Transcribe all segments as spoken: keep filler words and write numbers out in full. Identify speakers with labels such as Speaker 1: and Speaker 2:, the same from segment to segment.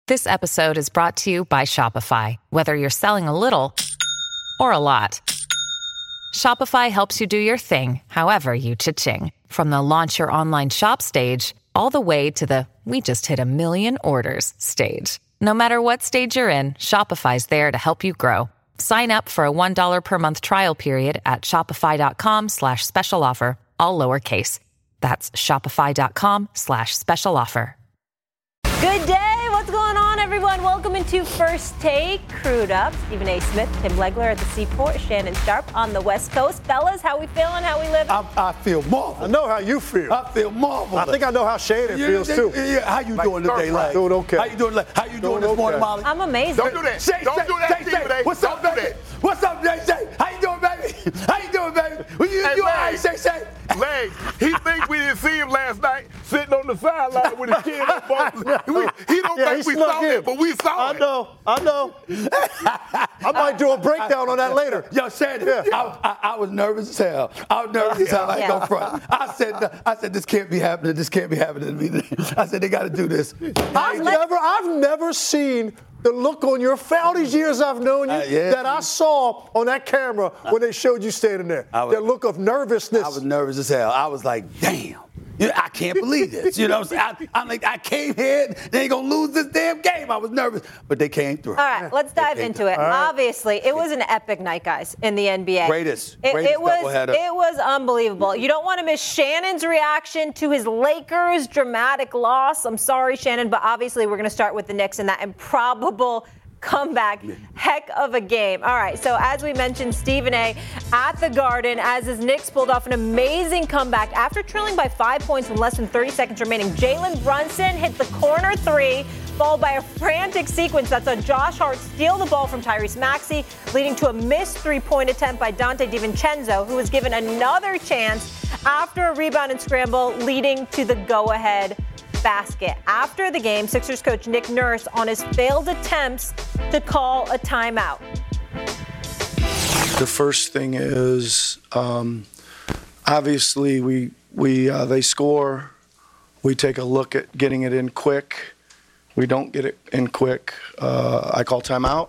Speaker 1: This episode is brought to you by Shopify. Whether you're selling a little or a lot, Shopify helps you do your thing, however you cha-ching. From the launch your online shop stage, all the way to the we just hit a million orders stage. No matter what stage you're in, Shopify's there to help you grow. Sign up for a one dollar per month trial period at shopify.com slash special offer, all lowercase. That's shopify.com slash special offer.
Speaker 2: Good day. What's going on, everyone? Welcome into First Take. Crewed up. Stephen A. Smith, Tim Legler at the Seaport, Shannon Sharp on the West Coast. Fellas, how we feeling? How we living?
Speaker 3: I, I feel marvelous.
Speaker 4: I know how you feel.
Speaker 3: I feel marvelous.
Speaker 4: I think I know how Shannon
Speaker 3: yeah,
Speaker 4: feels,
Speaker 3: yeah,
Speaker 4: too.
Speaker 3: Yeah, how you
Speaker 4: like,
Speaker 3: doing today, Larry?
Speaker 4: Doing okay.
Speaker 3: How you doing, how you doing, doing this
Speaker 4: okay.
Speaker 3: morning, Molly?
Speaker 2: I'm amazing.
Speaker 5: Don't do that.
Speaker 3: Shay,
Speaker 5: Don't
Speaker 3: Shay,
Speaker 5: do that,
Speaker 3: Shay,
Speaker 5: Stephen
Speaker 3: Shay.
Speaker 5: A.
Speaker 3: What's
Speaker 5: Don't
Speaker 3: up,
Speaker 5: do
Speaker 3: baby?
Speaker 5: that.
Speaker 3: What's up, Shay, Shay? How you doing, baby? How you doing, baby? Well, you,
Speaker 5: Hey,
Speaker 3: you all right,
Speaker 5: Larry.
Speaker 3: Shay, Shay?
Speaker 5: Larry, he think we didn't see him last night sitting on the sideline with his chin up. We, he don't
Speaker 4: Yeah,
Speaker 5: think
Speaker 4: he
Speaker 5: we
Speaker 4: snuck
Speaker 5: saw
Speaker 4: in.
Speaker 5: it, but we saw
Speaker 4: I
Speaker 5: it.
Speaker 4: know. I know. I might do a breakdown on that later.
Speaker 3: Yo, Shannon,
Speaker 4: Yeah.
Speaker 3: I, I, I was nervous as hell. I was nervous as hell. I ain't
Speaker 2: Yeah.
Speaker 3: gonna front. I said, I said, this can't be happening. This can't be happening to me. I said, they got to do this.
Speaker 4: I've never, I've never seen the look on your face, all these years I've known you,
Speaker 3: Uh, yeah.
Speaker 4: that I saw on that camera when they showed you standing there.
Speaker 3: I was-
Speaker 4: that look of nervousness.
Speaker 3: I was nervous as hell. I was like, damn. You know, I can't believe this. You know what I'm saying? I, I'm like, I came here, they ain't gonna lose this damn game. I was nervous, but they came through.
Speaker 2: All right, let's dive
Speaker 3: They-
Speaker 2: into it.
Speaker 4: right.
Speaker 2: Obviously, it was an epic night, guys, in the N B A.
Speaker 3: Greatest,
Speaker 2: It,
Speaker 3: greatest
Speaker 2: it was
Speaker 3: doubleheader.
Speaker 2: it was unbelievable. You don't want to miss Shannon's reaction to his Lakers' dramatic loss. I'm sorry, Shannon, but obviously we're going to start with the Knicks and that improbable comeback. Heck of a game. All right, so as we mentioned, Stephen A. at the Garden as his Knicks pulled off an amazing comeback after trailing by five points with less than thirty seconds remaining. Jalen Brunson hit the corner three, followed by a frantic sequence that saw Josh Hart steal the ball from Tyrese Maxey, leading to a missed three-point attempt by Dante DiVincenzo, who was given another chance after a rebound and scramble, leading to the go-ahead basket. After the game, Sixers coach Nick Nurse on his failed attempts to call a timeout.
Speaker 6: The first thing is, um, obviously, we we uh, they score. We take a look at getting it in quick. We don't get it in quick. Uh, I call timeout.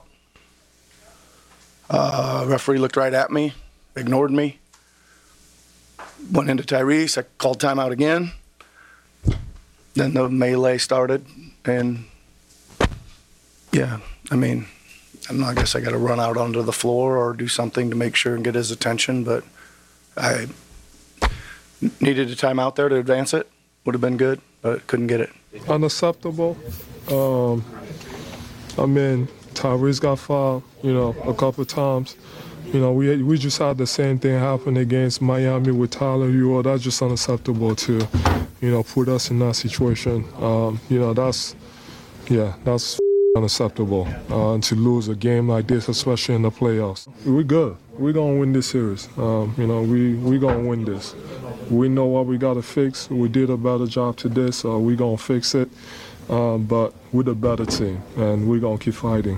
Speaker 6: Uh, referee looked right at me, ignored me. Went into Tyrese. I called timeout again. Then the melee started, and yeah, I mean, I don't know, I guess I got to run out onto the floor or do something to make sure and get his attention, but I needed a timeout there to advance it. Would have been good, but couldn't get it.
Speaker 7: Unacceptable. Um, I mean, Tyrese got fouled, you know, a couple of times. You know, we we just had the same thing happen against Miami with Tyler Hero. That's just unacceptable to, you know, put us in that situation. Um, you know, that's, yeah, that's unacceptable uh, to lose a game like this, especially in the playoffs. We're good. We're going to win this series. Um, you know, we we going to win this. We know what we got to fix. We did a better job today, so we're going to fix it. Um, but we're the better team, and we're going to keep fighting.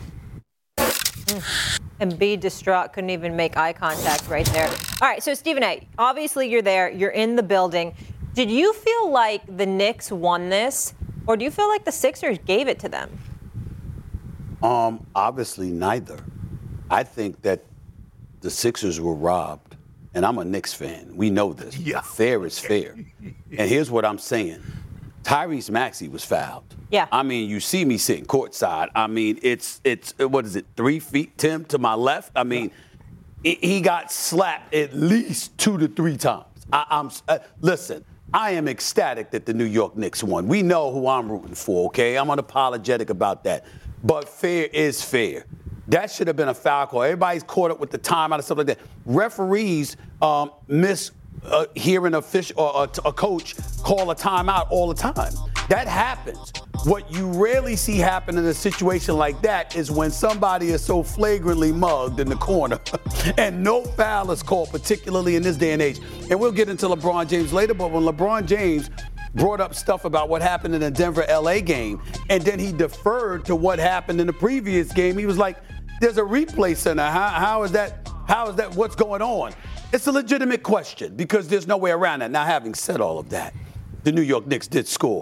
Speaker 2: And be distraught, couldn't even make eye contact right there. All right, so Stephen A., obviously you're there, you're in the building. Did you feel like the Knicks won this, or do you feel like the Sixers gave it to them?
Speaker 3: Um, obviously neither. I think that the Sixers were robbed, and I'm a Knicks fan. We know this.
Speaker 5: Yeah.
Speaker 3: Fair is fair. And here's what I'm saying. Tyrese Maxey was fouled.
Speaker 2: Yeah.
Speaker 3: I mean, you see me sitting courtside. I mean, it's, it's what is it, three feet, Tim, to my left? I mean, he he got slapped at least two to three times. I, I'm uh, Listen, I am ecstatic that the New York Knicks won. We know who I'm rooting for, okay? I'm unapologetic about that. But fair is fair. That should have been a foul call. Everybody's caught up with the timeout and stuff like that. Referees um, miss uh, hearing a, fish, or a, a coach call a timeout all the time. That happens. What you rarely see happen in a situation like that is when somebody is so flagrantly mugged in the corner and no foul is called, particularly in this day and age. And we'll get into LeBron James later, but when LeBron James brought up stuff about what happened in the Denver L A game, and then he deferred to what happened in the previous game, he was like, there's a replay center. How, how is that? How is that? What's going on? It's a legitimate question because there's no way around that. Now, having said all of that, the New York Knicks did score.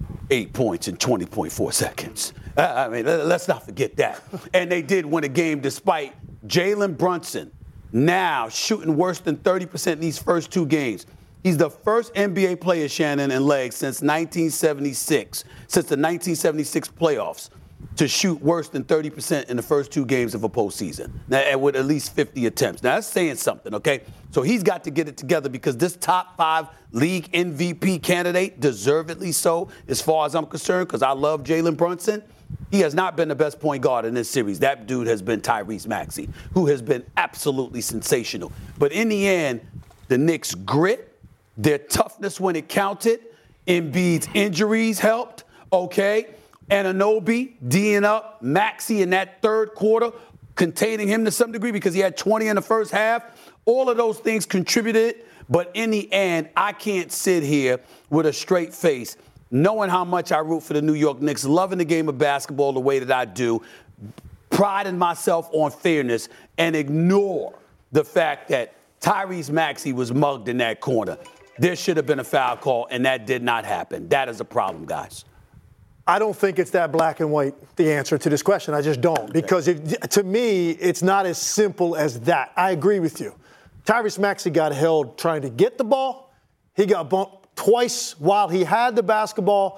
Speaker 3: eight points in twenty point four seconds. Uh, I mean, let's not forget that. And they did win a game despite Jalen Brunson now shooting worse than thirty percent in these first two games. He's the first N B A player, Shannon and Legs, since nineteen seventy-six, since the nineteen seventy-six playoffs, to shoot worse than thirty percent in the first two games of a postseason, now, with at least fifty attempts. Now, that's saying something, okay? So he's got to get it together because this top five league M V P candidate, deservedly so, as far as I'm concerned, because I love Jalen Brunson. He has not been the best point guard in this series. That dude has been Tyrese Maxey, who has been absolutely sensational. But in the end, the Knicks' grit, their toughness when it counted, Embiid's injuries helped, okay? Anunoby, D'ing up Maxey in that third quarter, containing him to some degree because he had twenty in the first half. All of those things contributed, but in the end, I can't sit here with a straight face, knowing how much I root for the New York Knicks, loving the game of basketball the way that I do, priding myself on fairness, and ignore the fact that Tyrese Maxey was mugged in that corner. There should have been a foul call, and that did not happen. That is a problem, guys.
Speaker 4: I don't think it's that black and white, the answer to this question. I just don't. Because it, to me, it's not as simple as that. I agree with you. Tyrese Maxey got held trying to get the ball. He got bumped twice while he had the basketball.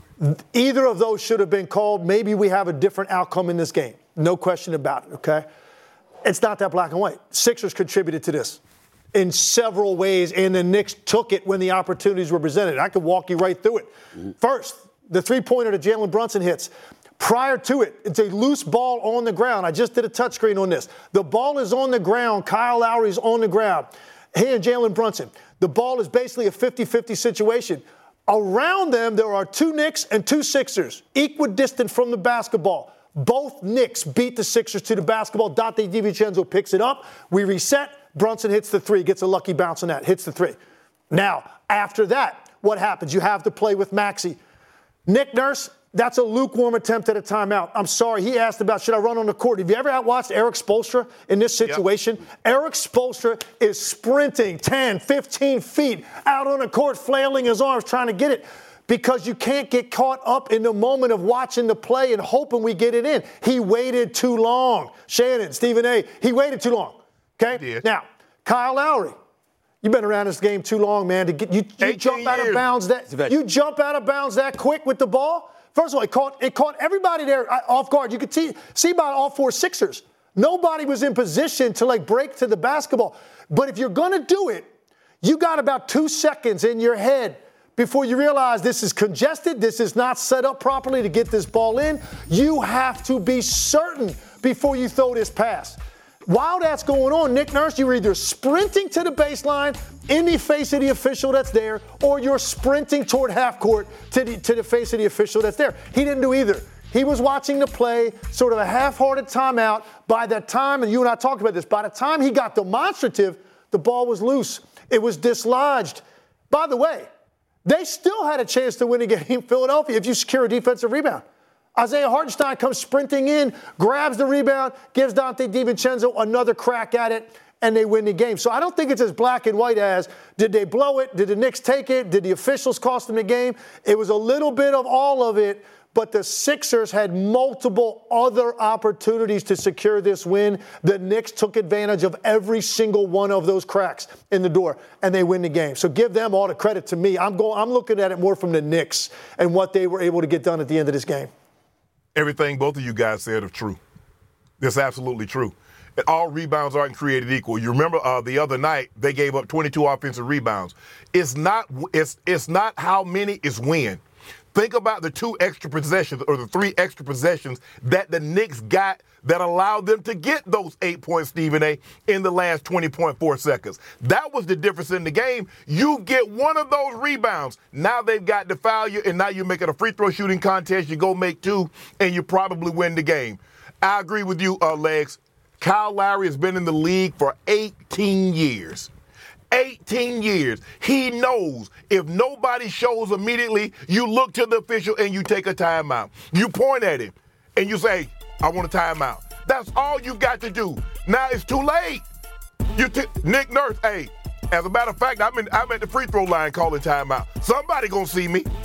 Speaker 4: Either of those should have been called. Maybe we have a different outcome in this game. No question about it, okay? It's not that black and white. Sixers contributed to this in several ways, and the Knicks took it when the opportunities were presented. I could walk you right through it. Mm-hmm. First, the three-pointer that Jalen Brunson hits. Prior to it, it's a loose ball on the ground. I just did a touchscreen on this. The ball is on the ground. Kyle Lowry's on the ground. He and Jalen Brunson. The ball is basically a fifty-fifty situation. Around them, there are two Knicks and two Sixers, equidistant from the basketball. Both Knicks beat the Sixers to the basketball. Dante DiVincenzo picks it up. We reset. Brunson hits the three, gets a lucky bounce on that, hits the three. Now, after that, what happens? You have to play with Maxey. Nick Nurse, that's a lukewarm attempt at a timeout. I'm sorry. He asked about, should I run on the court? Have you ever watched Eric Spoelstra in this situation? Yep. Eric Spoelstra is sprinting ten, fifteen feet out on the court, flailing his arms, trying to get it. Because you can't get caught up in the moment of watching the play and hoping we get it in. He waited too long. Shannon, Stephen A., he waited too long. Okay? Now, Kyle Lowry. You've been around this game too long, man. To get you, you jump out of bounds that you jump out of bounds that quick with the ball. First of all, it caught it caught everybody there off guard. You could see see about all four Sixers. Nobody was in position to like break to the basketball. But if you're gonna do it, you got about two seconds in your head before you realize this is congested. This is not set up properly to get this ball in. You have to be certain before you throw this pass. While that's going on, Nick Nurse, you're either sprinting to the baseline in the face of the official that's there, or you're sprinting toward half court to the, to the face of the official that's there. He didn't do either. He was watching the play, sort of a half-hearted timeout. By that time, and you and I talked about this, by the time he got demonstrative, the ball was loose. It was dislodged. By the way, they still had a chance to win a game in Philadelphia if you secure a defensive rebound. Isaiah Hartenstein comes sprinting in, grabs the rebound, gives Dante DiVincenzo another crack at it, and they win the game. So I don't think it's as black and white as, did they blow it? Did the Knicks take it? Did the officials cost them the game? It was a little bit of all of it, but the Sixers had multiple other opportunities to secure this win. The Knicks took advantage of every single one of those cracks in the door, and they win the game. So give them all the credit to me. I'm going. I'm looking at it more from the Knicks and what they were able to get done at the end of this game.
Speaker 5: Everything both of you guys said are true. That's absolutely true. And all rebounds aren't created equal. You remember uh, the other night they gave up twenty-two offensive rebounds. It's not. It's it's not how many is when. Think about the two extra possessions or the three extra possessions that the Knicks got that allowed them to get those eight points, Stephen A., in the last twenty point four seconds. That was the difference in the game. You get one of those rebounds. Now they've got to foul you, and now you're making a free throw shooting contest. You go make two, and you probably win the game. I agree with you, uh, Legs. Kyle Lowry has been in the league for eighteen years. eighteen years. He knows if nobody shows immediately, you look to the official and you take a timeout. You point at him and you say, I want a timeout. That's all you got to do. Now it's too late. You t- Nick Nurse, hey, as a matter of fact, I'm, in, I'm at the free throw line calling timeout. Somebody gonna see me.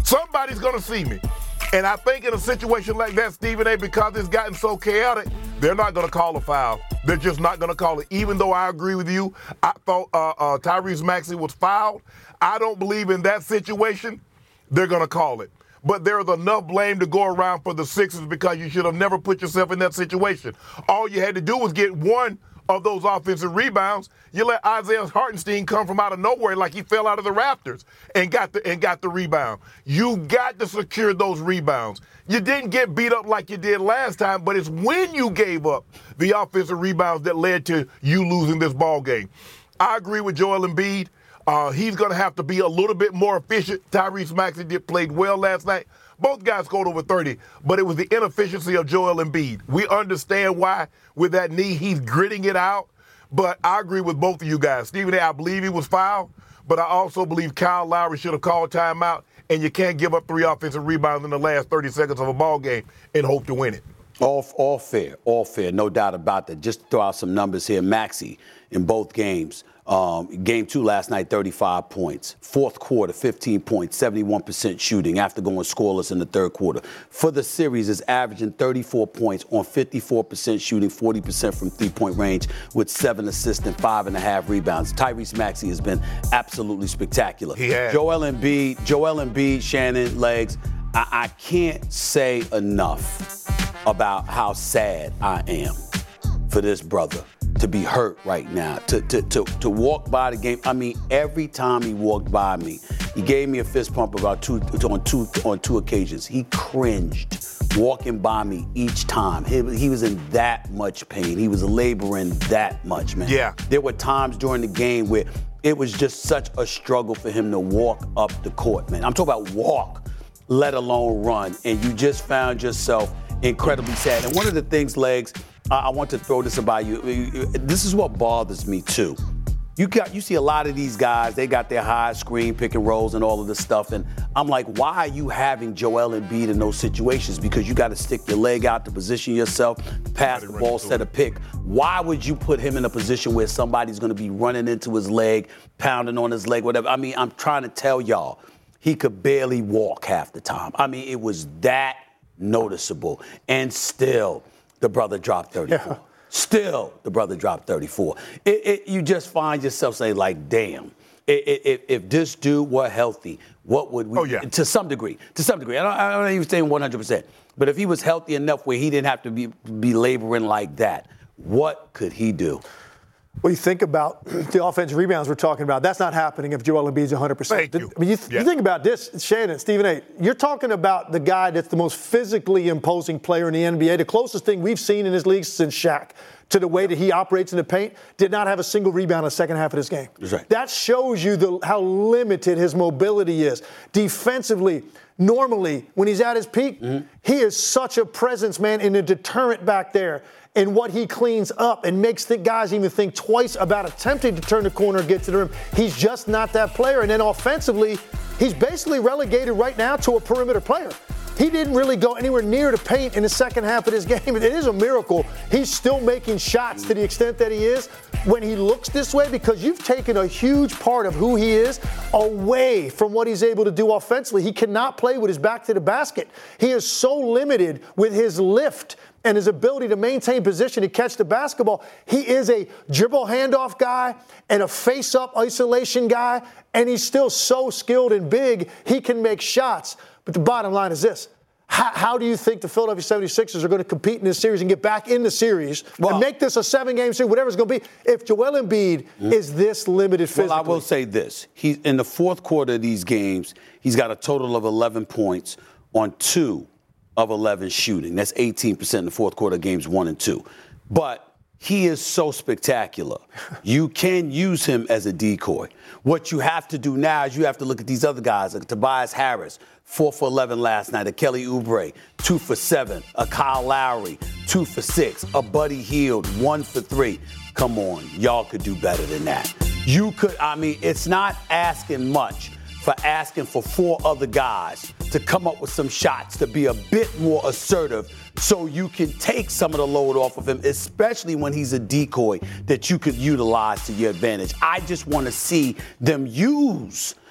Speaker 5: Somebody's going to see me. And I think in a situation like that, Stephen A., because it's gotten so chaotic, they're not going to call a foul. They're just not going to call it. Even though I agree with you, I thought uh, uh, Tyrese Maxey was fouled. I don't believe in that situation they're going to call it. But there is enough blame to go around for the Sixers because you should have never put yourself in that situation. All you had to do was get one of those offensive rebounds. You let Isaiah Hartenstein come from out of nowhere like he fell out of the rafters and got the and got the rebound. You got to secure those rebounds. You didn't get beat up like you did last time, but it's when you gave up the offensive rebounds that led to you losing this ball game. I agree with Joel Embiid. Uh, he's going to have to be a little bit more efficient. Tyrese Maxey did played well last night. Both guys scored over thirty, but it was the inefficiency of Joel Embiid. We understand why with that knee he's gritting it out, but I agree with both of you guys. Stephen A., I believe he was fouled, but I also believe Kyle Lowry should have called timeout, and you can't give up three offensive rebounds in the last thirty seconds of a ball game and hope to win it.
Speaker 3: All, all fair, all fair, no doubt about that. Just to throw out some numbers here, Maxey in both games. Um, game two last night, thirty-five points. Fourth quarter, fifteen points, seventy-one percent shooting after going scoreless in the third quarter. For the series, is averaging thirty-four points on fifty-four percent shooting, forty percent from three-point range with seven assists and five and a half rebounds. Tyrese Maxey has been absolutely spectacular.
Speaker 5: He has.
Speaker 3: Joel Embiid, Joel Embiid, Shannon, Legs, I, I can't say enough about how sad I am for this brother to be hurt right now, to, to to to walk by the game. I mean, every time he walked by me, he gave me a fist pump about two on two on two occasions. He cringed walking by me each time. He, he was in that much pain. He was laboring that much, man.
Speaker 5: Yeah.
Speaker 3: There were times during the game where it was just such a struggle for him to walk up the court, man. I'm talking about walk, let alone run, and you just found yourself incredibly sad. And one of the things, Legs, I want to throw this about you. This is what bothers me too. You got, you see a lot of these guys, they got their high screen pick and rolls and all of this stuff. And I'm like, why are you having Joel Embiid in those situations? Because you got to stick your leg out to position yourself, pass the ball, set a pick. Why would you put him in a position where somebody's going to be running into his leg, pounding on his leg, whatever? I mean, I'm trying to tell y'all, he could barely walk half the time. I mean, it was that noticeable. And still, the brother dropped thirty-four. Yeah. Still, the brother dropped thirty-four. It, it, you just find yourself saying, like, damn, it, it, if, if this dude were healthy, what would we
Speaker 5: oh, yeah.
Speaker 3: to some degree, to some degree. I don't, I don't even say one hundred percent. But if he was healthy enough where he didn't have to be, be laboring like that, what could he do?
Speaker 4: Well, you think about the offensive rebounds we're talking about. That's not happening if Joel Embiid's one hundred percent.
Speaker 5: Thank you.
Speaker 4: I mean, you, th-
Speaker 5: yeah.
Speaker 4: you think about this, Shannon, Stephen A., you're talking about the guy that's the most physically imposing player in the N B A. The closest thing we've seen in his league since Shaq to the way that he operates in the paint, did not have a single rebound in the second half of this game.
Speaker 3: That's right.
Speaker 4: That shows you the, how limited his mobility is. Defensively, normally, when he's at his peak, mm-hmm. he is such a presence, man, and a deterrent back there. And what he cleans up and makes the guys even think twice about attempting to turn the corner and get to the rim. He's just not that player. And then offensively, he's basically relegated right now to a perimeter player. He didn't really go anywhere near the paint in the second half of this game. It is a miracle. He's still making shots to the extent that he is when he looks this way, because you've taken a huge part of who he is away from what he's able to do offensively. He cannot play with his back to the basket. He is so limited with his lift and his ability to maintain position to catch the basketball. He is a dribble handoff guy and a face-up isolation guy, and he's still so skilled and big, he can make shots. But the bottom line is this. How, how do you think the Philadelphia seventy-sixers are going to compete in this series and get back in the series well, and make this a seven-game series, whatever it's going to be, if Joel Embiid mm-hmm. is this limited physically?
Speaker 3: Well, I will say this. He, in the fourth quarter of these games, he's got a total of eleven points on two of eleven shooting. That's eighteen percent in the fourth quarter of games one and two. But he is so spectacular. You can use him as a decoy. What you have to do now is you have to look at these other guys, like Tobias Harris, four for eleven last night, a Kelly Oubre, two for seven, a Kyle Lowry, two for six, a Buddy Hield, one for three. Come on, y'all could do better than that. You could, I mean, it's not asking much for asking for four other guys to come up with some shots, to be a bit more assertive so you can take some of the load off of him, especially when he's a decoy that you could utilize to your advantage. I just want to see them use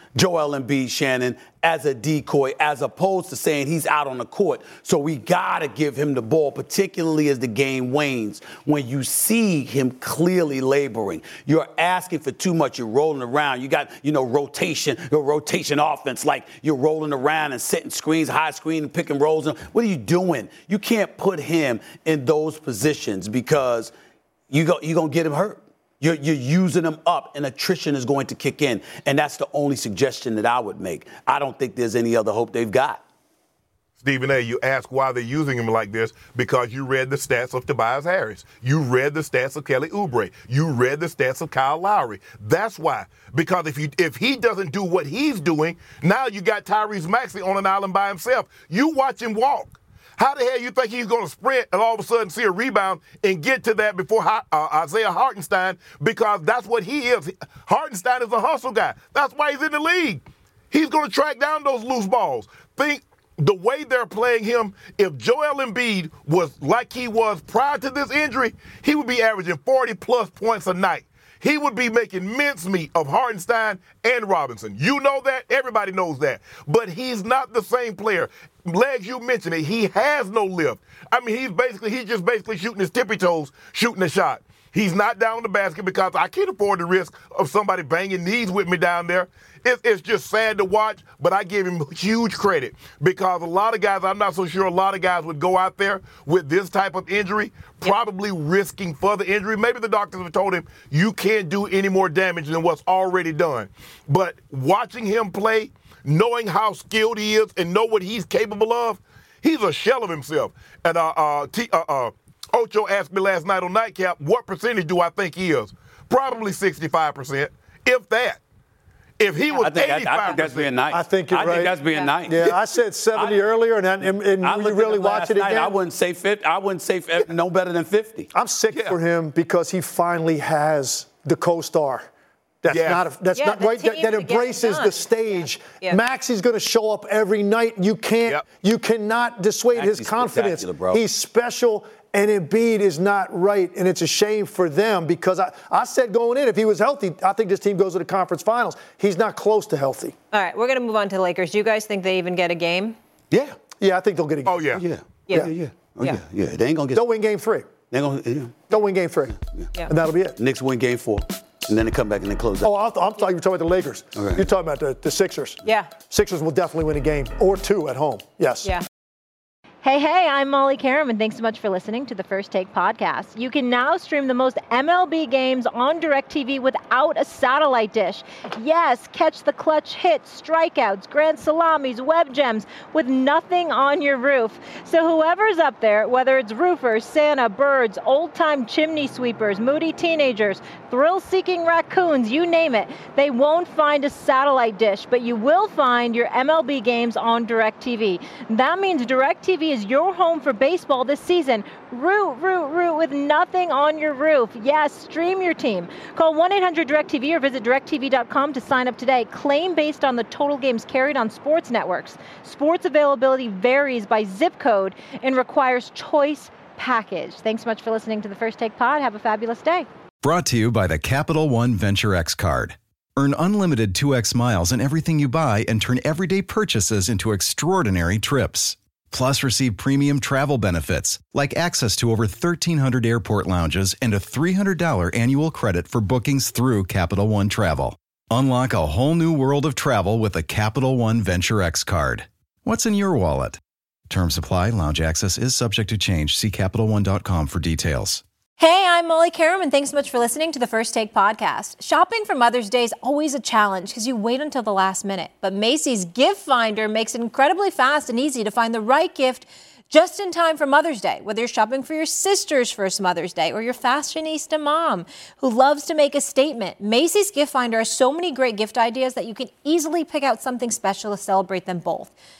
Speaker 3: Joel Embiid, Shannon, as a decoy, as opposed to saying he's out on the court. So we got to give him the ball, particularly as the game wanes. When you see him clearly laboring, you're asking for too much. You're rolling around. You got, you know, rotation, your rotation offense, like you're rolling around and setting screens, high screen, and pick and rolls. What are you doing? You can't put him in those positions because you go, you're going to get him hurt. You're, you're using them up, and attrition is going to kick in. And that's the only suggestion that I would make. I don't think there's any other hope they've got.
Speaker 5: Stephen A., you ask why they're using him like this because you read the stats of Tobias Harris. You read the stats of Kelly Oubre. You read the stats of Kyle Lowry. That's why. Because if you if he doesn't do what he's doing, now you got Tyrese Maxey on an island by himself. You watch him walk. How the hell you think he's going to sprint and all of a sudden see a rebound and get to that before uh, Isaiah Hartenstein? Because that's what he is. Hartenstein is a hustle guy. That's why he's in the league. He's going to track down those loose balls. Think the way they're playing him, if Joel Embiid was like he was prior to this injury, he would be averaging forty-plus points a night. He would be making mincemeat of Hartenstein and Robinson. You know that. Everybody knows that. But he's not the same player. Legs, you mentioned it. He has no lift. I mean, he's basically, he's just basically shooting his tippy toes, shooting a shot. He's not down the basket because I can't afford the risk of somebody banging knees with me down there. It, it's just sad to watch, but I give him huge credit because a lot of guys, I'm not so sure a lot of guys would go out there with this type of injury, probably risking further injury. Maybe the doctors have told him you can't do any more damage than what's already done. But watching him play, knowing how skilled he is and know what he's capable of, he's a shell of himself. And uh, uh, T, uh, uh, Ocho asked me last night on Nightcap, what percentage do I think he is? Probably sixty-five percent, if that. If he was
Speaker 3: I think,
Speaker 5: eighty-five percent.
Speaker 3: I think that's being nice.
Speaker 4: I think you're
Speaker 3: I
Speaker 4: right.
Speaker 3: think that's being
Speaker 2: yeah.
Speaker 3: nice.
Speaker 4: Yeah, I said seventy I, earlier, and, and, and
Speaker 3: I
Speaker 4: you really
Speaker 3: it
Speaker 4: watch it
Speaker 3: night,
Speaker 4: again.
Speaker 3: I wouldn't say fifty. I wouldn't say no better than fifty.
Speaker 4: I'm sick
Speaker 5: Yeah.
Speaker 4: for him because he finally has the co-star. That's
Speaker 5: Yes.
Speaker 4: not a, that's
Speaker 2: Yeah,
Speaker 4: not
Speaker 2: the
Speaker 4: right. That,
Speaker 2: team
Speaker 4: that
Speaker 2: to get it
Speaker 4: embraces
Speaker 2: done.
Speaker 4: the stage.
Speaker 2: Yeah. Yeah.
Speaker 4: Maxey's going to show up every night. You can't.
Speaker 5: Yep.
Speaker 4: You cannot dissuade
Speaker 3: Maxey's
Speaker 4: his confidence.
Speaker 3: spectacular, bro.
Speaker 4: He's special, and Embiid is not right, and it's a shame for them because I, I said going in, if he was healthy, I think this team goes to the conference finals. He's not close to healthy.
Speaker 2: All right, we're going to move on to the Lakers. Do you guys think they even get a game?
Speaker 3: Yeah.
Speaker 4: Yeah, I think they'll get a game.
Speaker 5: Oh, yeah.
Speaker 3: Yeah.
Speaker 2: Yeah.
Speaker 3: Yeah. Yeah. Oh, yeah.
Speaker 2: Yeah.
Speaker 3: Yeah. They ain't gonna get.
Speaker 4: They'll win game three.
Speaker 3: They gonna. Yeah.
Speaker 4: They'll win game three.
Speaker 2: Yeah.
Speaker 4: And that'll be it.
Speaker 3: Knicks win game four, and then they come back and they close out.
Speaker 4: Oh, I'm, I'm talking, you're talking about the Lakers.
Speaker 3: Okay.
Speaker 4: You're talking about the, the Sixers.
Speaker 2: Yeah.
Speaker 4: Sixers will definitely win a game or two at home. Yes.
Speaker 2: Yeah.
Speaker 8: Hey, hey, I'm Molly Karam, and thanks so much for listening to the First Take podcast. You can now stream the most M L B games on DirecTV without a satellite dish. Yes, catch the clutch hits, strikeouts, grand salamis, web gems with nothing on your roof. So whoever's up there, whether it's roofers, Santa, birds, old-time chimney sweepers, moody teenagers, thrill-seeking raccoons, you name it, they won't find a satellite dish, but you will find your M L B games on DirecTV. That means DirecTV is your home for baseball this season. Root, root, root with nothing on your roof. Yes, stream your team. Call one eight hundred direct T V or visit direct T V dot com to sign up today. Claim based on the total games carried on sports networks. Sports availability varies by zip code and requires choice package. Thanks so much for listening to the First Take Pod. Have a fabulous day.
Speaker 9: Brought to you by the Capital One Venture X card. Earn unlimited two X miles on everything you buy and turn everyday purchases into extraordinary trips. Plus, receive premium travel benefits like access to over thirteen hundred airport lounges and a three hundred dollars annual credit for bookings through Capital One Travel. Unlock a whole new world of travel with a Capital One Venture X card. What's in your wallet? Terms apply. Lounge access is subject to change. See Capital One dot com for details.
Speaker 8: Hey, I'm Molly Karam, and thanks so much for listening to the First Take podcast. Shopping for Mother's Day is always a challenge because you wait until the last minute. But Macy's Gift Finder makes it incredibly fast and easy to find the right gift just in time for Mother's Day, whether you're shopping for your sister's first Mother's Day or your fashionista mom who loves to make a statement. Macy's Gift Finder has so many great gift ideas that you can easily pick out something special to celebrate them both.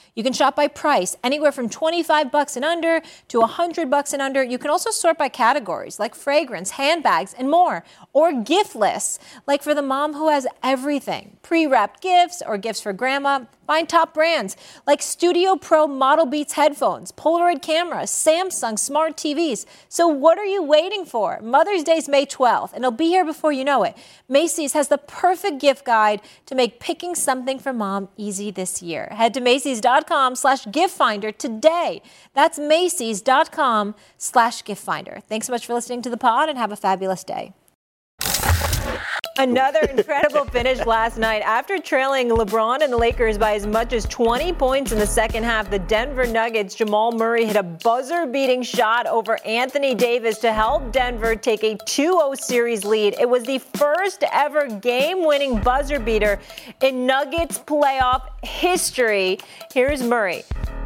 Speaker 2: You can shop by price, anywhere from twenty-five bucks and under to one hundred bucks and under. You can also sort by categories like fragrance, handbags, and more. Or gift lists, like for the mom who has everything. Pre-wrapped gifts or gifts for grandma. Find top brands like Studio Pro Model Beats headphones, Polaroid cameras, Samsung smart T Vs. So what are you waiting for? Mother's Day is May twelfth, and it'll be here before you know it. Macy's has the perfect gift guide to make picking something for mom easy this year. Head to Macy's.com slash gift finder today. That's Macy's.com slash gift finder. Thanks so much for listening to the pod, and have a fabulous day. Another incredible finish last night. After trailing LeBron and the Lakers by as much as twenty points in the second half, the Denver Nuggets' Jamal Murray hit a buzzer-beating shot over Anthony Davis to help Denver take a two oh series lead. It was the first ever game-winning buzzer beater in Nuggets playoff history. Here's Murray.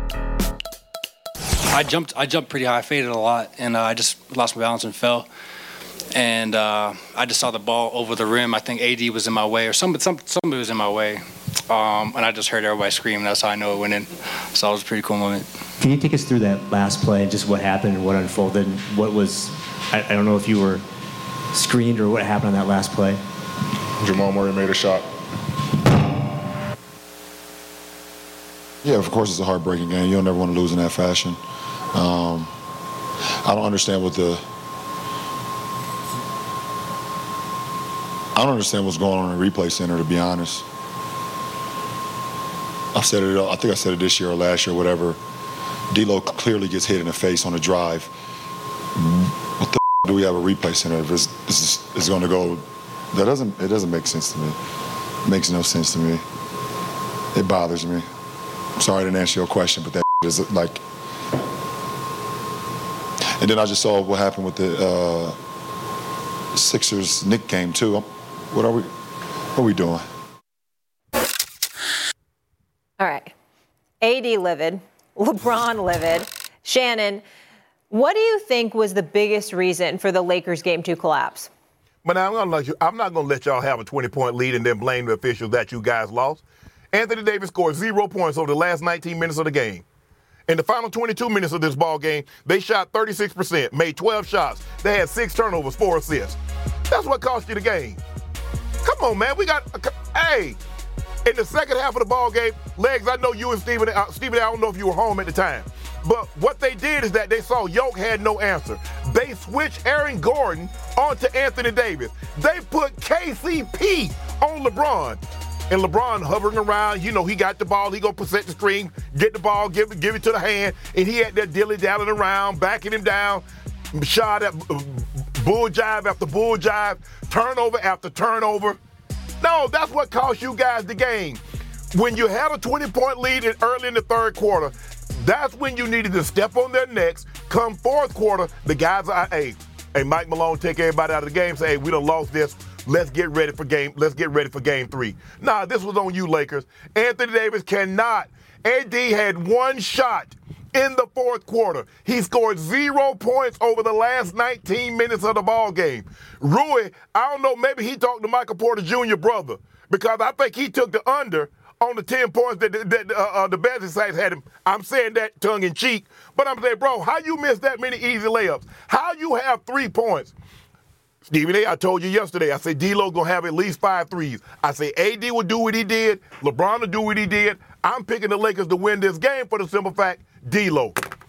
Speaker 10: I jumped I jumped pretty high, I faded a lot, and uh, I just lost my balance and fell. And uh, I just saw the ball over the rim. I think A D was in my way, or somebody, some, somebody was in my way. Um, and I just heard everybody scream. That's how I know it went in. So it was a pretty cool moment.
Speaker 11: Can you take us through that last play and just what happened and what unfolded? What was, I, I don't know if you were screened or what happened on that last play.
Speaker 12: Jamal Murray made a shot. Yeah, of course it's a heartbreaking game. You don't ever want to lose in that fashion. Um, I don't understand what the I don't understand what's going on in the replay center, to be honest. I've said it, I think I said it this year or last year, whatever. D-Lo clearly gets hit in the face on a drive. What the f- do we have a replay center if it's, it's, it's going to go? That doesn't, it doesn't make sense to me. It makes no sense to me. It bothers me. I'm sorry I didn't answer your question, but that is like. And then I just saw what happened with the uh, Sixers Knicks game too. What are we? What are we doing?
Speaker 2: All right. A D livid. LeBron livid. Shannon, what do you think was the biggest reason for the Lakers game to collapse?
Speaker 5: But now I'm gonna let you. I'm not gonna let y'all have a twenty-point lead and then blame the officials that you guys lost. Anthony Davis scored zero points over the last nineteen minutes of the game. In the final twenty-two minutes of this ball game, they shot thirty-six percent, made twelve shots. They had six turnovers, four assists. That's what cost you the game. Come on, man. We got, hey, in the second half of the ball game, Legs, I know you and Stephen, uh, Stephen, I don't know if you were home at the time, but what they did is that they saw Yoke had no answer. They switched Aaron Gordon onto Anthony Davis. They put K C P on LeBron. And LeBron hovering around, you know, he got the ball, he go set the screen, get the ball, give it, give it to the hand, and he had that dilly-dallying around, backing him down, shot at uh, bull jive after bull jive, turnover after turnover. No, that's what cost you guys the game. When you had a twenty-point lead in early in the third quarter, that's when you needed to step on their necks. Come fourth quarter, the guys are, hey, hey, Mike Malone take everybody out of the game, say, hey, we done lost this. Let's get ready for game. Let's get ready for game three. Nah, this was on you, Lakers. Anthony Davis cannot. A D had one shot in the fourth quarter. He scored zero points over the last nineteen minutes of the ball game. Rui, I don't know, maybe he talked to Michael Porter Junior brother, because I think he took the under on the ten points that, that uh, uh, the betting sites had him. I'm saying that tongue in cheek, but I'm saying, bro, how you miss that many easy layups? How you have three points? Stephen A., I told you yesterday, I said D-Lo going to have at least five threes. I say A D will do what he did. LeBron will do what he did. I'm picking the Lakers to win this game for the simple fact, D-Lo.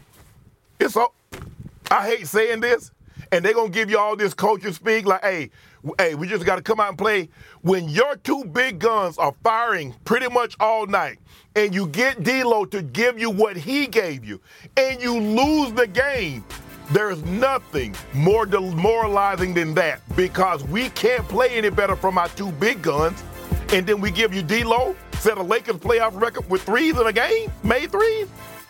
Speaker 5: It's all, I hate saying this, and they're going to give you all this coaching speak like, hey, hey, we just got to come out and play. When your two big guns are firing pretty much all night, and you get D-Lo to give you what he gave you, and you lose the game, there's nothing more demoralizing than that, because we can't play any better from our two big guns, and then we give you D-Lo, set a Lakers playoff record with threes in a game, made threes.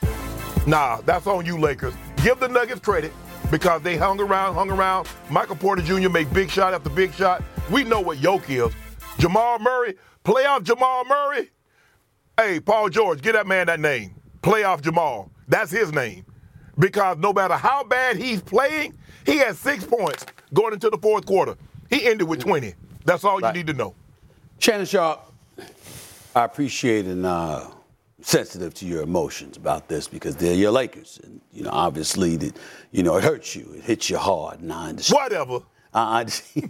Speaker 5: Nah, that's on you, Lakers. Give the Nuggets credit because they hung around, hung around. Michael Porter Junior made big shot after big shot. We know what Yoke is. Jamal Murray, playoff Jamal Murray. Hey, Paul George, get that man that name. Playoff Jamal. That's his name. Because no matter how bad he's playing, he has six points going into the fourth quarter. He ended with twenty. That's all you right. need to know.
Speaker 3: Shannon Sharpe, I appreciate and uh, sensitive to your emotions about this because they're your Lakers. And, you know, obviously, that, you know, it hurts you. It hits you hard. And I understand.
Speaker 5: Whatever.
Speaker 3: I,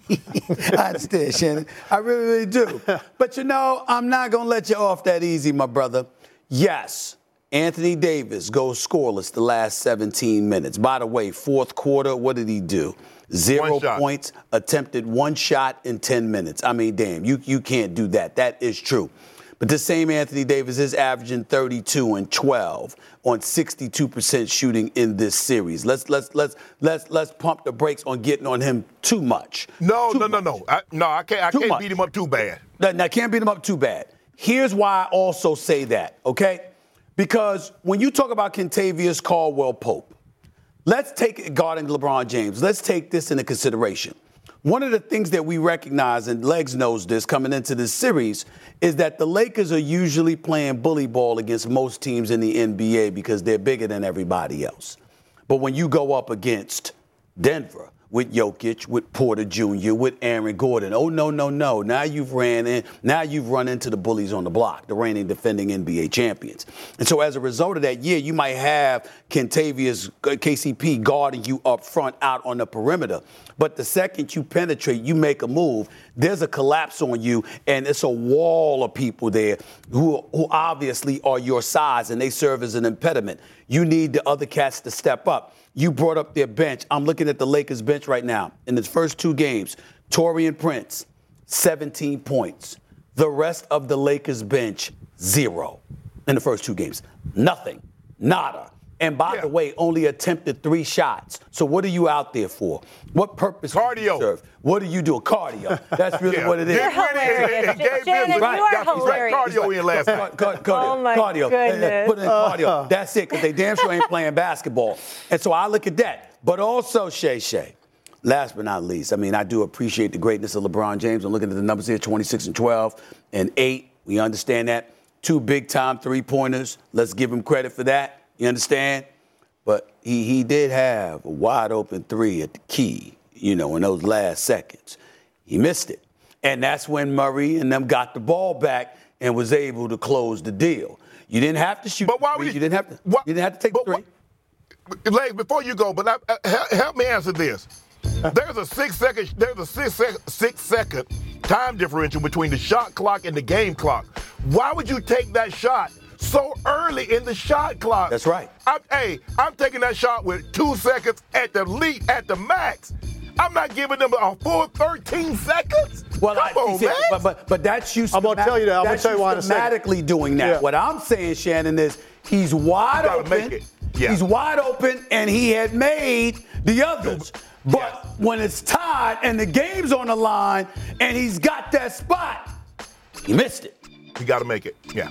Speaker 3: I understand, Shannon. I really, really do. But, you know, I'm not going to let you off that easy, my brother. Yes, Anthony Davis goes scoreless the last seventeen minutes. By the way, fourth quarter, what did he do? Zero points, attempted one shot in ten minutes. I mean, damn, you, you can't do that. That is true. But the same Anthony Davis is averaging thirty-two and twelve on sixty-two percent shooting in this series. Let's let's let's let's let's pump the brakes on getting on him too much.
Speaker 5: No,
Speaker 3: too
Speaker 5: no, no,
Speaker 3: much.
Speaker 5: no. I, no, I can't. I
Speaker 3: Too
Speaker 5: can't
Speaker 3: much.
Speaker 5: beat him up too bad.
Speaker 3: I can't beat him up too bad. Here's why I also say that. Okay, because when you talk about Kentavious Caldwell-Pope, let's take guarding LeBron James. Let's take this into consideration. One of the things that we recognize, and Legs knows this coming into this series, is that the Lakers are usually playing bully ball against most teams in the N B A because they're bigger than everybody else. But when you go up against Denver with Jokic, with Porter Junior, with Aaron Gordon, oh, no, no, no. Now you've ran in, now you've run into the bullies on the block, the reigning defending N B A champions. And so as a result of that, yeah, you might have Kentavious, K C P guarding you up front out on the perimeter. But the second you penetrate, you make a move, there's a collapse on you, and it's a wall of people there who, who obviously are your size, and they serve as an impediment. You need the other cats to step up. You brought up their bench. I'm looking at the Lakers bench right now. In the first two games, Taurean Prince, seventeen points. The rest of the Lakers bench, zero in the first two games. Nothing. Nada. And by yeah. the way, only attempted three shots. So what are you out there for? What purpose?
Speaker 5: Cardio.
Speaker 3: Serve? What are you doing? Cardio. That's really
Speaker 5: yeah.
Speaker 3: what it is.
Speaker 2: You're hilarious. Shannon,
Speaker 5: right.
Speaker 2: you are hilarious.
Speaker 5: Cardio in last night.
Speaker 3: Cardio.
Speaker 2: Oh, my
Speaker 3: cardio.
Speaker 2: goodness.
Speaker 3: Put in cardio. Uh, That's it, because they damn sure ain't playing basketball. And so I look at that. But also, Shay Shay, last but not least, I mean, I do appreciate the greatness of LeBron James. I'm looking at the numbers here, twenty-six and twelve and eight. We understand that. Two big-time three-pointers. Let's give him credit for that. You understand? But he, he did have a wide-open three at the key, you know, in those last seconds. He missed it. And that's when Murray and them got the ball back and was able to close the deal. You didn't have to shoot.
Speaker 5: But why
Speaker 3: three.
Speaker 5: would
Speaker 3: You didn't have to.
Speaker 5: What,
Speaker 3: you didn't have to take the three.
Speaker 5: What, Legs, before you go, but I, I, help me answer this. There's a six second. There's a six sec, six second time differential between the shot clock and the game clock. Why would you take that shot so early in the shot clock?
Speaker 3: That's right.
Speaker 5: I'm, hey, I'm taking that shot with two seconds at the lead, at the max. I'm not giving them a full thirteen seconds.
Speaker 3: Well,
Speaker 5: Come
Speaker 3: I,
Speaker 5: on,
Speaker 3: see,
Speaker 5: man.
Speaker 3: But, but but that's you.
Speaker 4: I'm gonna tell you that. I'm gonna tell you why in a second.
Speaker 3: Systematically doing that.
Speaker 4: Yeah.
Speaker 3: What I'm saying, Shannon, is he's wide
Speaker 5: You gotta
Speaker 3: open.
Speaker 5: make it. Yeah.
Speaker 3: He's wide open, and he had made the others. But
Speaker 5: Yeah.
Speaker 3: when it's tied and the game's on the line, and he's got that spot, he missed it.
Speaker 5: You got to make it. Yeah.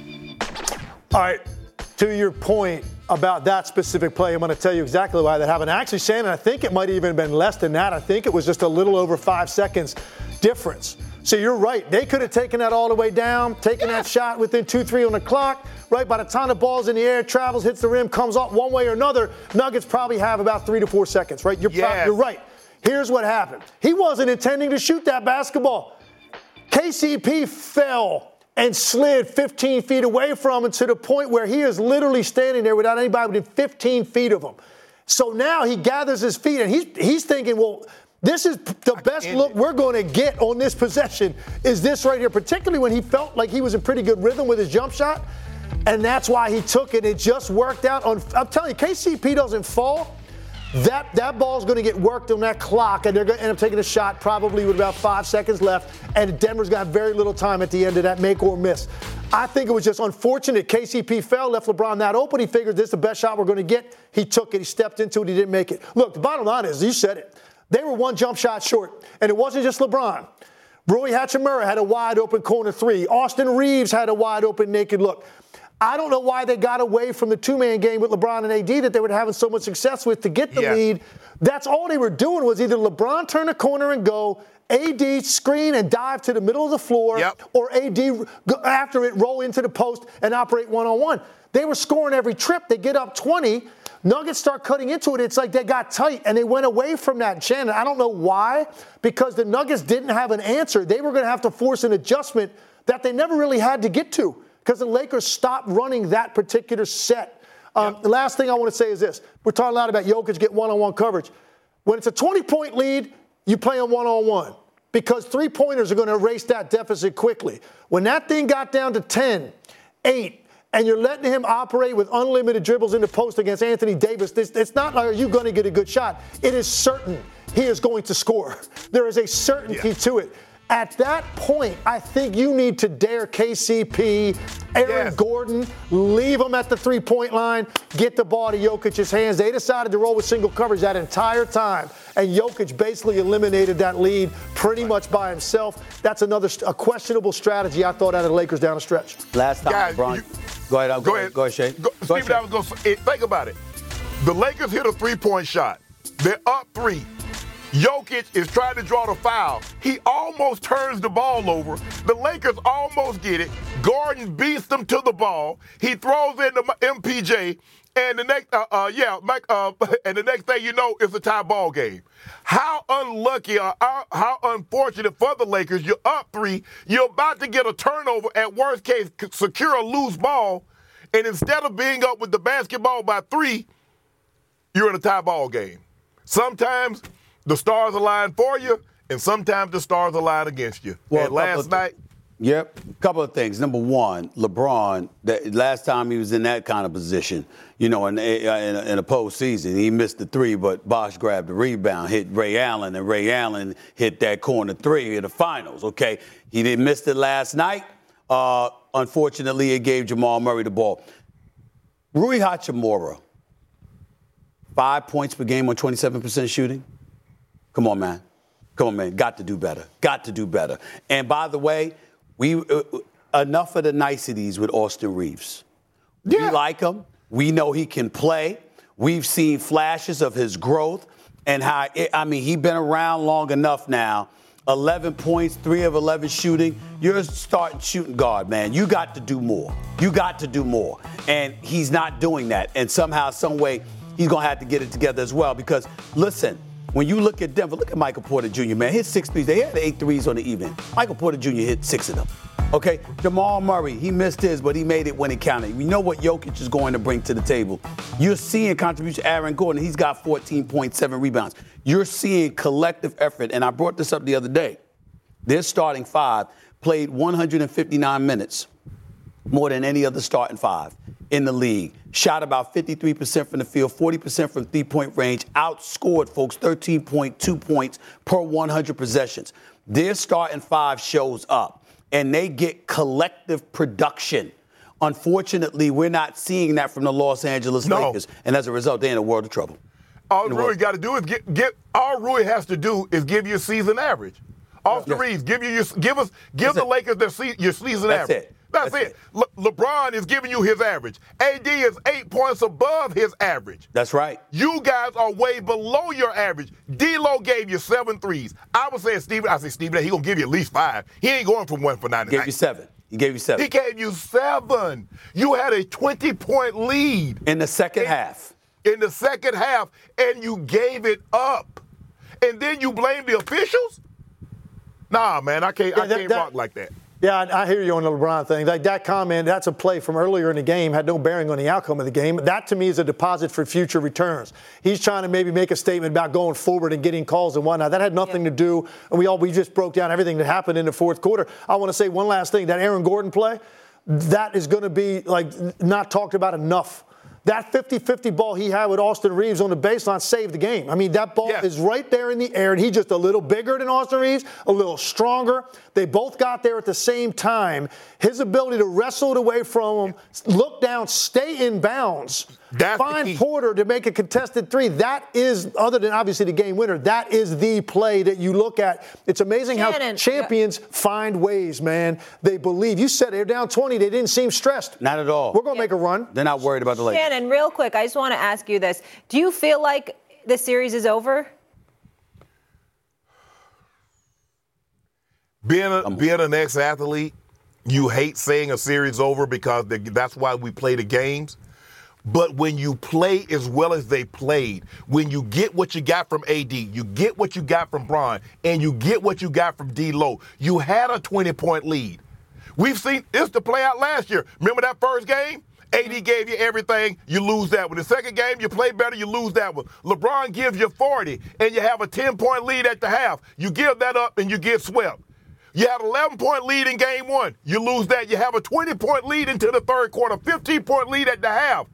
Speaker 4: All right. To your point about that specific play, I'm going to tell you exactly why that happened. Actually, Shannon, I think it might have even been less than that. I think it was just a little over five seconds difference. So you're right. They could have taken that all the way down, taken yeah. that shot within two, three on the clock. Right, by the time the ball's in the air, travels, hits the rim, comes off one way or another, Nuggets probably have about three to four seconds, right? You're,
Speaker 5: yes.
Speaker 4: pro- you're right. Here's what happened. He wasn't intending to shoot that basketball. K C P fell and slid fifteen feet away from him to the point where he is literally standing there without anybody within fifteen feet of him. So now he gathers his feet and he's, he's thinking, well, this is the best look we're going to get on this possession is this right here, particularly when he felt like he was in pretty good rhythm with his jump shot. And that's why he took it. It just worked out. On, I'm telling you, K C P doesn't fall. That that ball's going to get worked on that clock, and they're going to end up taking a shot probably with about five seconds left. And Denver's got very little time at the end of that make or miss. I think it was just unfortunate. K C P fell, left LeBron that open. He figured this is the best shot we're going to get. He took it. He stepped into it. He didn't make it. Look, the bottom line is, you said it. They were one jump shot short, and it wasn't just LeBron. Rui Hachimura had a wide open corner three. Austin Reeves had a wide open naked look. I don't know why they got away from the two-man game with LeBron and A D that they were having so much success with to get the
Speaker 5: yeah.
Speaker 4: lead. That's all they were doing was either LeBron turn a corner and go, A D screen and dive to the middle of the floor,
Speaker 5: yep.
Speaker 4: or A D go after it roll into the post and operate one-on-one. They were scoring every trip. They get up twenty. Nuggets start cutting into it. It's like they got tight, and they went away from that. Shannon, I don't know why, because the Nuggets didn't have an answer. They were going to have to force an adjustment that they never really had to get to. because the Lakers stopped running that particular set. Um, the last thing I want to say is this. We're talking a lot about Jokic get one-on-one coverage. When it's a twenty-point lead, you play on one-on-one because three-pointers are going to erase that deficit quickly. When that thing got down to ten, eight, and you're letting him operate with unlimited dribbles in the post against Anthony Davis, this, it's not like, are you going to get a good shot? It is certain he is going to score. There is a certainty yeah. to it. At that point, I think you need to dare K C P, Aaron yes. Gordon, leave them at the three-point line, get the ball to Jokic's hands. They decided to roll with single coverage that entire time, and Jokic basically eliminated that lead pretty much by himself. That's another a questionable strategy I thought out of the Lakers down the stretch.
Speaker 3: Last time,
Speaker 5: Guys,
Speaker 3: LeBron.
Speaker 5: You,
Speaker 3: go ahead, I'll
Speaker 5: go,
Speaker 3: go
Speaker 5: ahead.
Speaker 3: Go ahead, Shane.
Speaker 5: Go,
Speaker 3: go
Speaker 5: Steve, I was going to think about it. The Lakers hit a three-point shot. They're up three. Jokic is trying to draw the foul. He almost turns the ball over. The Lakers almost get it. Gordon beats them to the ball. He throws in the M P J, and the next, uh, uh, yeah, Mike, uh, and the next thing you know, it's a tie ball game. How unlucky or uh, how unfortunate for the Lakers? You're up three. You're about to get a turnover. At worst case, secure a loose ball, and instead of being up with the basketball by three, you're in a tie ball game. Sometimes the stars align for you, and sometimes the stars align against you.
Speaker 3: Well,
Speaker 5: and last night. Th-
Speaker 3: yep. A couple of things. Number one, LeBron, that last time he was in that kind of position, you know, in, in, in a postseason, he missed the three, but Bosh grabbed the rebound, hit Ray Allen, and Ray Allen hit that corner three in the finals, okay? He didn't miss it last night. Uh, unfortunately, it gave Jamal Murray the ball. Rui Hachimura, five points per game on twenty-seven percent shooting. Come on, man. Come on, man. Got to do better. Got to do better. And by the way, we uh, enough of the niceties with Austin Reeves. Yeah. We like him. We know he can play. We've seen flashes of his growth and how, it, I mean, he's been around long enough now. eleven points, three of eleven shooting. You're a starting shooting guard, man. You got to do more. You got to do more. And he's not doing that. And somehow, some way, he's going to have to get it together as well because, listen, when you look at Denver, look at Michael Porter Junior, man. Hit six threes. They had eight threes on the evening. Michael Porter Junior hit six of them. Okay? Jamal Murray, he missed his, but he made it when it counted. We know what Jokic is going to bring to the table. You're seeing contribution. Aaron Gordon, he's got fourteen point seven rebounds. You're seeing collective effort, and I brought this up the other day. Their starting five played one hundred fifty-nine minutes, more than any other starting five in the league. Shot about fifty-three percent from the field, forty percent from three-point range. Outscored, folks, thirteen point two points per one hundred possessions. Their starting five shows up, and they get collective production. Unfortunately, we're not seeing that from the Los Angeles
Speaker 5: no.
Speaker 3: Lakers, and as a result, they're in a world of trouble.
Speaker 5: All Rui got to do is get, get. All Rui has to do is give you a season average. Austin yes. Reeves, give you your, give us, give That's the it. Lakers their se- your season
Speaker 3: That's
Speaker 5: average.
Speaker 3: It.
Speaker 5: That's, That's it. it. Le- LeBron is giving you his average. A D is eight points above his average.
Speaker 3: That's right.
Speaker 5: You guys are way below your average. D-Lo gave you seven threes. I was saying, Steven, I said, Steven, he going to give you at least five. He ain't going from one for nine.
Speaker 3: He gave you seven. He gave you seven.
Speaker 5: He gave you seven. You had a twenty-point lead.
Speaker 3: In the second
Speaker 5: in,
Speaker 3: half.
Speaker 5: In the second half, and you gave it up. And then you blame the officials? Nah, man, I can't, yeah, I that, can't that, rock like that.
Speaker 4: Yeah, I, I hear you on the LeBron thing. Like that comment, that's a play from earlier in the game, had no bearing on the outcome of the game. That, to me, is a deposit for future returns. He's trying to maybe make a statement about going forward and getting calls and whatnot. That had nothing yeah. to do, and we all we just broke down everything that happened in the fourth quarter. I want to say one last thing. That Aaron Gordon play, that is going to be, like, not talked about enough. That fifty-fifty ball he had with Austin Reeves on the baseline saved the game. I mean, that ball yes. is right there in the air, and he's just a little bigger than Austin Reeves, a little stronger. They both got there at the same time. His ability to wrestle it away from him, look down, stay in bounds, That's find Porter to make a contested three. That is, other than obviously the game winner, that is the play that you look at. It's amazing Shannon, how champions yeah. find ways, man. They believe. You said they're down twenty. They didn't seem stressed.
Speaker 3: Not at all.
Speaker 4: We're going to
Speaker 2: yeah.
Speaker 4: make a run.
Speaker 3: They're not worried about the Lakers.
Speaker 2: Shannon, real quick, I just want to ask you this. Do you feel like the series is over?
Speaker 5: Being, a, being an ex-athlete, you hate saying a series over because that's why we play the games. But when you play as well as they played, when you get what you got from A D, you get what you got from Bron, and you get what you got from D-Lo, you had a twenty-point lead. We've seen this to play out last year. Remember that first game? A D gave you everything, you lose that one. The second game, you play better, you lose that one. LeBron gives you forty, and you have a ten-point lead at the half. You give that up, and you get swept. You had an eleven-point lead in game one. You lose that. You have a twenty-point lead into the third quarter, fifteen-point lead at the half.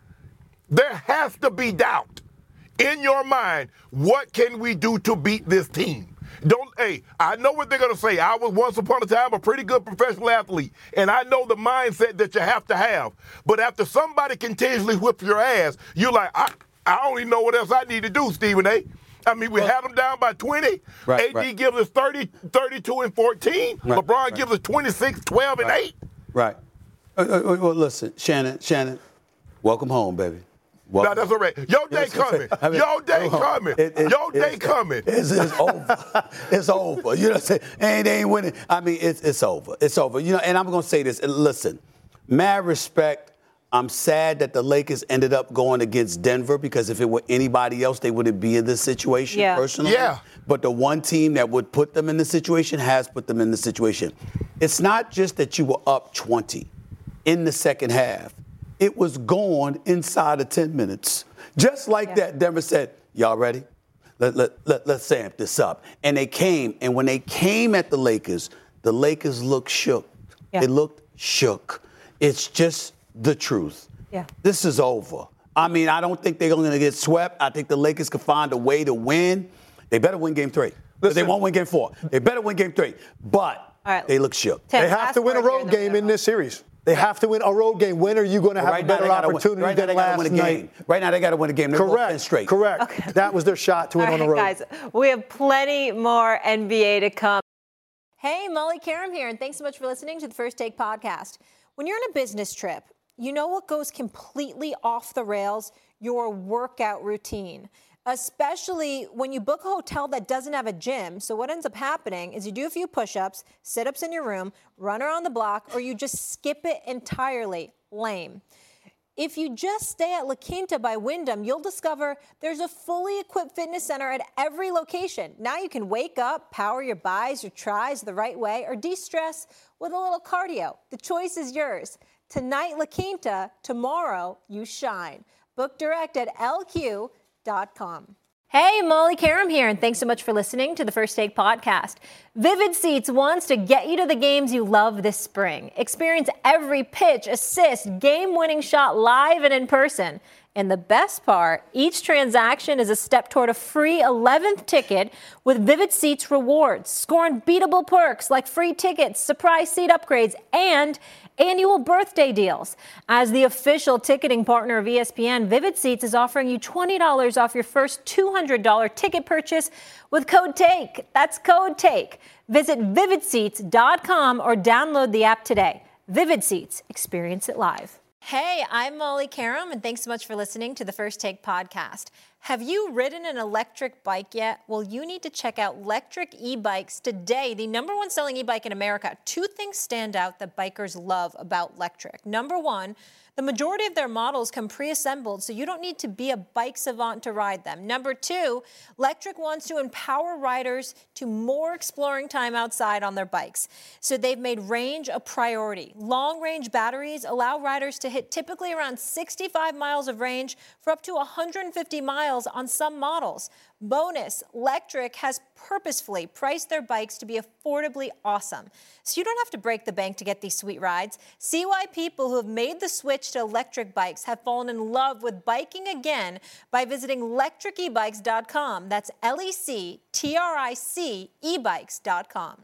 Speaker 5: There has to be doubt in your mind. What can we do to beat this team? Don't, hey, I know what they're going to say. I was once upon a time a pretty good professional athlete, and I know the mindset that you have to have. But after somebody continuously whips your ass, you're like, I, I don't even know what else I need to do, Stephen A. I mean, we well, had them down by twenty. Right, A D right. gives us thirty, thirty-two, and fourteen. Right, LeBron right. gives us twenty-six, twelve, and
Speaker 3: right.
Speaker 5: eight.
Speaker 3: Right. Uh, uh, well, listen, Shannon, Shannon, welcome home, baby.
Speaker 5: No, that's all right. Your day coming. I mean, Your day coming. It, it, Your day
Speaker 3: it,
Speaker 5: coming.
Speaker 3: It's, it's over. It's over. You know what I'm saying? And they ain't winning. I mean, it's it's over. It's over. You know, and I'm going to say this. Listen, mad respect. I'm sad that the Lakers ended up going against Denver because if it were anybody else, they wouldn't be in this situation
Speaker 2: yeah.
Speaker 3: personally.
Speaker 5: Yeah.
Speaker 3: But the one team that would put them in the situation has put them in the situation. It's not just that you were up twenty in the second half. It was gone inside of ten minutes. Just like yeah. that, Denver said, y'all ready? Let, let, let, let's amp this up. And they came, and when they came at the Lakers, the Lakers looked shook. Yeah. They looked shook. It's just the truth.
Speaker 2: Yeah.
Speaker 3: This is over. I mean, I don't think they're going to get swept. I think the Lakers could find a way to win. They better win game three. Listen, they won't win game four. They better win game three. But right. they look shook.
Speaker 4: Tim, they have to win a road game in this series. They have to win a road game. When are you going to have right a better opportunity
Speaker 3: right
Speaker 4: than last
Speaker 3: win a
Speaker 4: night?
Speaker 3: Game. Right now, they got to win a game. They're
Speaker 4: correct.
Speaker 3: both straight.
Speaker 4: Correct.
Speaker 2: Okay.
Speaker 4: That was their shot to win
Speaker 2: All
Speaker 4: on
Speaker 2: right,
Speaker 4: the road.
Speaker 2: Guys, we have plenty more N B A to come. Hey, Molly Karam here, and thanks so much for listening to the First Take podcast. When you're on a business trip, you know what goes completely off the rails? Your workout routine. Especially when you book a hotel that doesn't have a gym. So what ends up happening is you do a few push-ups, sit-ups in your room, run around the block, or you just skip it entirely. Lame. If you just stay at La Quinta by Wyndham, you'll discover there's a fully equipped fitness center at every location. Now you can wake up, power your buys, your tries the right way, or de-stress with a little cardio. The choice is yours. Tonight, La Quinta. Tomorrow, you shine. Book direct at L Q dot com. Hey, Molly Karam here, and thanks so much for listening to the First Take podcast. Vivid Seats wants to get you to the games you love this spring. Experience every pitch, assist, game-winning shot live and in person. And the best part, each transaction is a step toward a free eleventh ticket with Vivid Seats rewards. Score unbeatable perks like free tickets, surprise seat upgrades, and annual birthday deals. As the official ticketing partner of E S P N, Vivid Seats is offering you twenty dollars off your first two hundred dollars ticket purchase with code TAKE. That's code TAKE. Visit vivid seats dot com or download the app today. Vivid Seats. Experience it live. Hey, I'm Molly Karam, and thanks so much for listening to the First Take podcast. Have you ridden an electric bike yet? Well, you need to check out Lectric E-Bikes today, the number one selling e-bike in America. Two things stand out that bikers love about Lectric. Number one, the majority of their models come pre-assembled, so you don't need to be a bike savant to ride them. Number two, Lectric wants to empower riders to more exploring time outside on their bikes. So they've made range a priority. Long-range batteries allow riders to hit typically around sixty-five miles of range for up to one hundred fifty miles on some models. Bonus, Lectric has purposefully priced their bikes to be affordably awesome. So you don't have to break the bank to get these sweet rides. See why people who have made the switch to electric bikes have fallen in love with biking again by visiting lectric e bikes dot com. That's L E C T R I C e bikes dot com.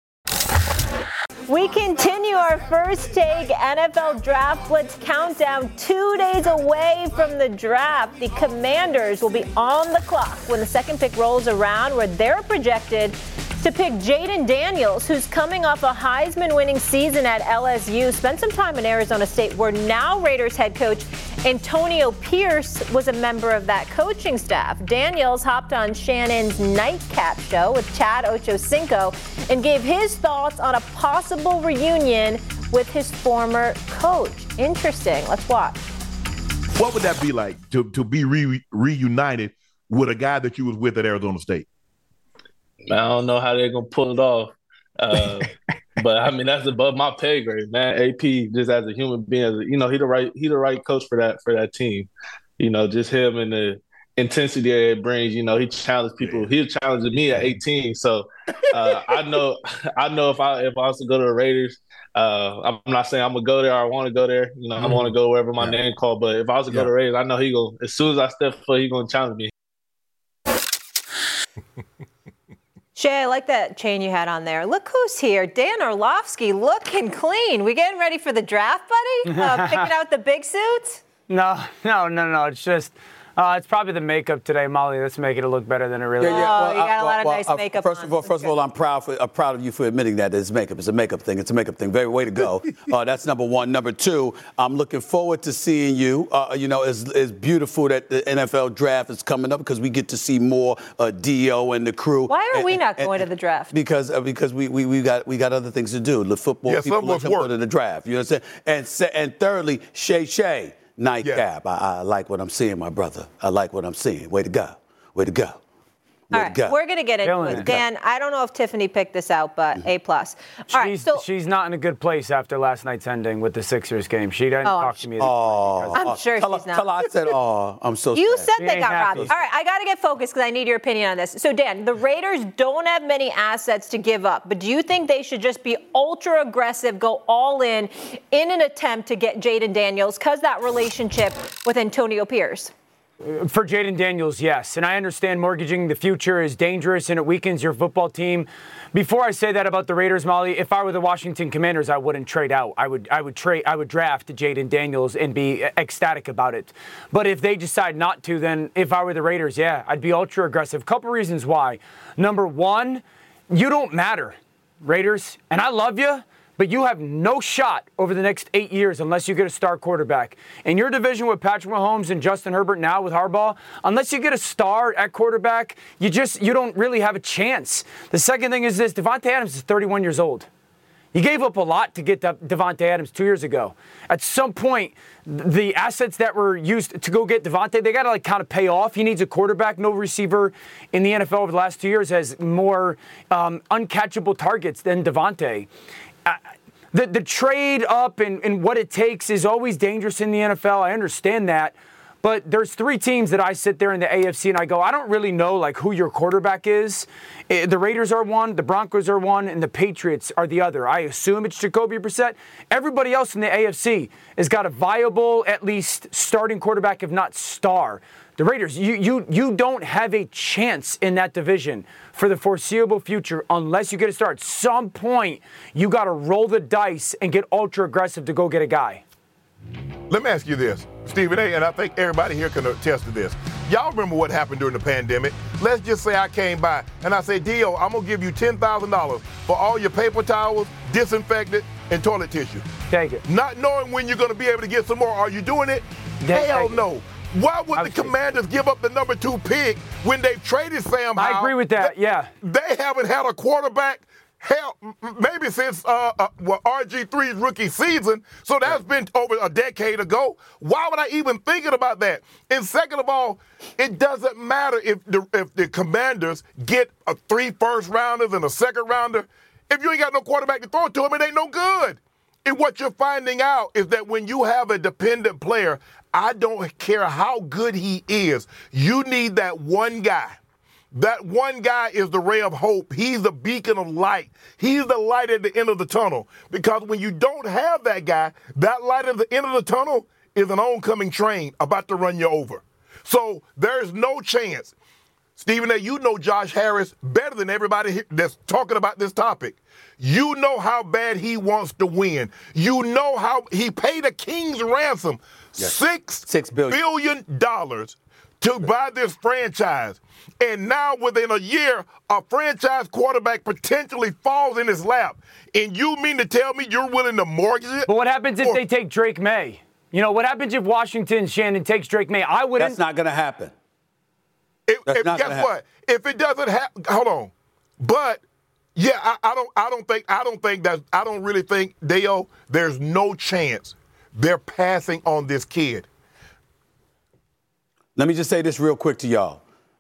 Speaker 2: We continue our First Take N F L Draft Blitz countdown. Two days away from the draft, the Commanders will be on the clock when the second pick rolls around, where they're projected to pick Jayden Daniels, who's coming off a Heisman-winning season at L S U, spent some time in Arizona State, where now Raiders head coach Antonio Pierce was a member of that coaching staff. Daniels hopped on Shannon's Nightcap show with Chad Ochocinco and gave his thoughts on a possible reunion with his former coach. Interesting. Let's watch.
Speaker 13: What would that be like to, to be re- reunited with a guy that you was with at Arizona State?
Speaker 14: I don't know how they're going to pull it off. Uh, But I mean, that's above my pay grade, man. A P, just as a human being, as a, you know, he the right he the right coach for that for that team. You know, just him and the intensity that it brings. You know, he challenged people. He challenged me at eighteen. So uh, I know I know if I if I was to go to the Raiders, uh, I'm not saying I'm gonna go there or I want to go there. You know, I want to go wherever my yeah. name called. But if I was to go yeah. to the Raiders, I know he go as soon as I step foot, he gonna challenge me.
Speaker 2: Shay, I like that chain you had on there. Look who's here. Dan Orlovsky looking clean. We getting ready for the draft, buddy? Uh, picking out the big suits?
Speaker 15: No, no, no, no. It's just, uh, it's probably the makeup today, Molly. Let's make it look better than it really
Speaker 2: is.
Speaker 3: Yeah, yeah.
Speaker 2: Oh,
Speaker 3: well,
Speaker 2: you got
Speaker 3: I,
Speaker 2: a lot
Speaker 3: well,
Speaker 2: of
Speaker 3: well,
Speaker 2: nice
Speaker 3: uh,
Speaker 2: makeup
Speaker 3: First
Speaker 2: on.
Speaker 3: of all, first of all, I'm proud for, I'm proud of you for admitting that it's makeup. It's a makeup thing. It's a makeup thing. Very way to go. uh, that's number one. Number two, I'm looking forward to seeing you. Uh, you know, it's, it's beautiful that the N F L draft is coming up because we get to see more uh, D O and the crew.
Speaker 2: Why are
Speaker 3: and,
Speaker 2: we not
Speaker 3: and,
Speaker 2: going and, to the draft?
Speaker 3: Because uh, because we, we we got we got other things to do. The football
Speaker 5: yeah,
Speaker 3: people let them go to the draft. You know what I'm saying? And and thirdly, Shay Shay. Nightcap. Yeah. I, I like what I'm seeing, my brother. I like what I'm seeing. Way to go. Way to go. Way
Speaker 2: All right,
Speaker 3: to go.
Speaker 2: we're going to get into it. Dan, I don't know if Tiffany picked this out, but mm-hmm. A plus. All
Speaker 15: she's,
Speaker 2: right, so
Speaker 15: she's not in a good place after last night's ending with the Sixers game. She didn't
Speaker 2: oh,
Speaker 15: talk to me.
Speaker 3: Oh,
Speaker 2: I'm sure
Speaker 3: tell
Speaker 2: she's
Speaker 3: her,
Speaker 2: not.
Speaker 3: Tell her I said, oh, I'm so
Speaker 2: You
Speaker 3: sad.
Speaker 2: said
Speaker 15: she
Speaker 2: they got robbed. All right, I got to get focused because I need your opinion on this. So, Dan, the Raiders don't have many assets to give up, but do you think they should just be ultra aggressive, go all in, in an attempt to get Jayden Daniels because that relationship with Antonio Pierce?
Speaker 15: For Jayden Daniels, yes. And I understand mortgaging the future is dangerous and it weakens your football team. Before I say that about the Raiders, Molly, if I were the Washington Commanders, I wouldn't trade out. I would I would trade I would draft Jayden Daniels and be ecstatic about it. But if they decide not to, then if I were the Raiders, yeah, I'd be ultra aggressive. Couple reasons why. Number one, you don't matter, Raiders, and I love you. But you have no shot over the next eight years unless you get a star quarterback. In your division with Patrick Mahomes and Justin Herbert now with Harbaugh, unless you get a star at quarterback, you just you don't really have a chance. The second thing is this, Davante Adams is thirty-one years old. You gave up a lot to get Davante Adams two years ago. At some point, the assets that were used to go get Davante, they got to like kind of pay off. He needs a quarterback. No receiver in the N F L over the last two years has more um, uncatchable targets than Davante. Uh, the, the trade up and, and what it takes is always dangerous in the N F L. I understand that. But there's three teams that I sit there in the A F C and I go, I don't really know like who your quarterback is. The Raiders are one, the Broncos are one, and the Patriots are the other. I assume it's Jacoby Brissett. Everybody else in the A F C has got a viable, at least starting quarterback, if not star. The Raiders, you you you don't have a chance in that division for the foreseeable future unless you get a start. At some point, you got to roll the dice and get ultra aggressive to go get a guy.
Speaker 5: Let me ask you this, Stephen A., and I think everybody here can attest to this. Y'all remember what happened during the pandemic? Let's just say I came by and I say, Dio, I'm going to give you ten thousand dollars for all your paper towels, disinfectant, and toilet tissue.
Speaker 15: Take it.
Speaker 5: Not knowing when you're going to be able to get some more. Are you doing it?
Speaker 15: Take
Speaker 5: Hell
Speaker 15: it.
Speaker 5: no. Why would the Commanders give up the number two pick when they've traded Sam Howell?
Speaker 15: I agree with that,
Speaker 5: they,
Speaker 15: yeah.
Speaker 5: They haven't had a quarterback, hell, maybe since uh, uh, well, R G three's rookie season, so that's been over a decade ago. Why would I even thinking about that? And second of all, it doesn't matter if the, if the Commanders get a three first rounders and a second rounder. If you ain't got no quarterback to throw it to them, it ain't no good. And what you're finding out is that when you have a dependent player, I don't care how good he is, you need that one guy. That one guy is the ray of hope. He's the beacon of light. He's the light at the end of the tunnel. Because when you don't have that guy, that light at the end of the tunnel is an oncoming train about to run you over. So there's no chance. Stephen A., you know Josh Harris better than everybody that's talking about this topic. You know how bad he wants to win. You know how he paid a king's ransom, yes. six, six billion. billion dollars to buy this franchise. And now within a year, a franchise quarterback potentially falls in his lap. And you mean to tell me you're willing to mortgage it?
Speaker 15: But what happens if or, they take Drake May? You know, what happens if Washington, Shannon, takes Drake May? I wouldn't.
Speaker 3: That's not going to happen.
Speaker 5: If, if, guess what? If it doesn't happen, hold on. But yeah, I, I don't. I don't think. I don't think that. I don't really think Dale. There's no chance they're passing on this kid.
Speaker 3: Let me just say this real quick to y'all.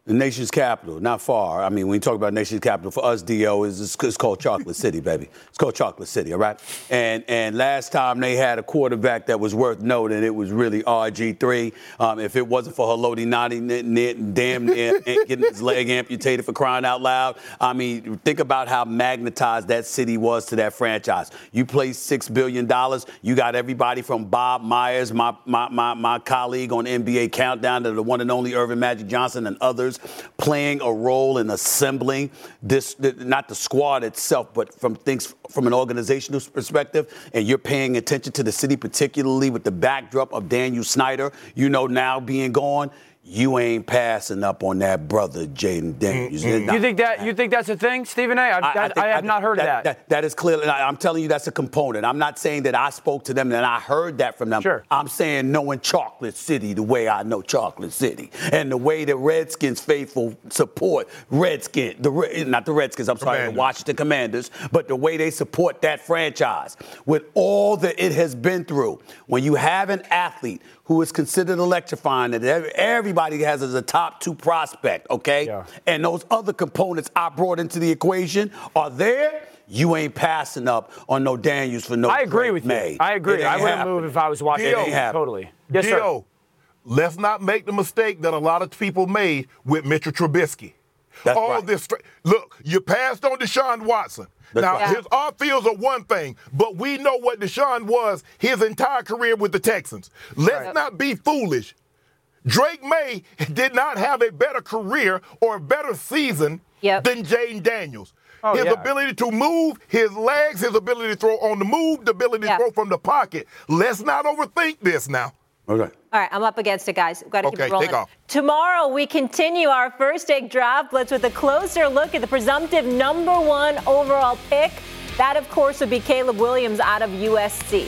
Speaker 3: The nation's capital, not far. I mean, when you talk about nation's capital, for us, D O, is it's, it's called Chocolate City, baby. It's called Chocolate City, all right? And and last time they had a quarterback that was worth noting, it was really R G three. Um, if it wasn't for Haloti Ngati, damn near getting his leg amputated for crying out loud. I mean, think about how magnetized that city was to that franchise. You placed six billion dollars. You got everybody from Bob Myers, my, my, my, my colleague on N B A Countdown, to the one and only Irvin Magic Johnson and others, playing a role in assembling this, not the squad itself, but from things from an organizational perspective. And you're paying attention to the city, particularly with the backdrop of Daniel Snyder, you know, now being gone. You ain't passing up on that brother, Jaden Daniels.
Speaker 15: Mm-hmm. You think that you think that's a thing, Stephen A? I, I, I, I have I, not heard
Speaker 3: that,
Speaker 15: of that.
Speaker 3: that. That is clearly. I'm telling you, that's a component. I'm not saying that I spoke to them and I heard that from them.
Speaker 15: Sure.
Speaker 3: I'm saying knowing Chocolate City the way I know Chocolate City, and the way the Redskins faithful support Redskins, the not the Redskins. I'm sorry,
Speaker 5: Commanders.
Speaker 3: the Washington Commanders, but the way they support that franchise with all that it has been through. When you have an athlete who is considered electrifying, that everybody has as a top two prospect, okay?
Speaker 15: Yeah.
Speaker 3: And those other components I brought into the equation are there. You ain't passing up on no Daniels for no
Speaker 15: I agree
Speaker 3: Drake
Speaker 15: with
Speaker 3: May.
Speaker 15: you. I agree. I wouldn't
Speaker 3: happen.
Speaker 15: move if I was watching
Speaker 3: It
Speaker 15: it.
Speaker 3: ain't happen.
Speaker 15: Totally. Yes, sir.
Speaker 5: Dio, let's not make the mistake that a lot of people made with Mitchell Trubisky.
Speaker 3: That's
Speaker 5: All
Speaker 3: right.
Speaker 5: this, look, you passed on Deshaun Watson.
Speaker 3: That's
Speaker 5: now,
Speaker 3: right.
Speaker 5: his off fields are one thing, but we know what Deshaun was his entire career with the Texans. Let's
Speaker 15: Right.
Speaker 5: not be foolish. Drake May did not have a better career or a better season
Speaker 2: Yep.
Speaker 5: than Jaden Daniels.
Speaker 15: Oh,
Speaker 5: his
Speaker 15: yeah.
Speaker 5: ability to move, his legs, his ability to throw on the move, the ability
Speaker 2: Yeah.
Speaker 5: to throw from the pocket. Let's not overthink this now.
Speaker 3: Okay.
Speaker 2: All right, I'm up against it, guys. We've got to keep
Speaker 5: Okay,
Speaker 2: it rolling.
Speaker 5: take off.
Speaker 2: Tomorrow, we continue our first take draft blitz with a closer look at the presumptive number one overall pick. That, of course, would be Caleb Williams out of U S C.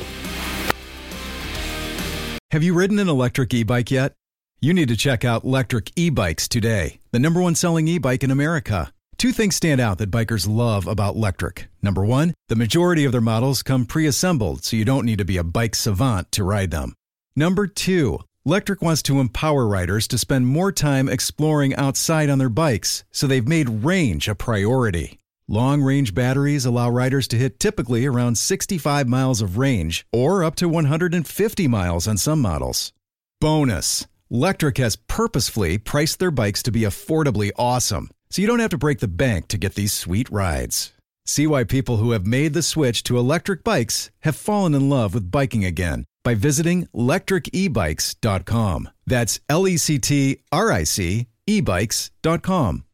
Speaker 9: Have you ridden an electric e-bike yet? You need to check out Lectric E-Bikes today, the number one selling e-bike in America. Two things stand out that bikers love about Lectric. Number one, the majority of their models come pre-assembled, so you don't need to be a bike savant to ride them. Number two, Lectric wants to empower riders to spend more time exploring outside on their bikes, so they've made range a priority. Long-range batteries allow riders to hit typically around sixty-five miles of range, or up to one hundred fifty miles on some models. Bonus, Lectric has purposefully priced their bikes to be affordably awesome, so you don't have to break the bank to get these sweet rides. See why people who have made the switch to electric bikes have fallen in love with biking again by visiting lectric e bikes dot com. That's L E C T R I C e bikes dot com.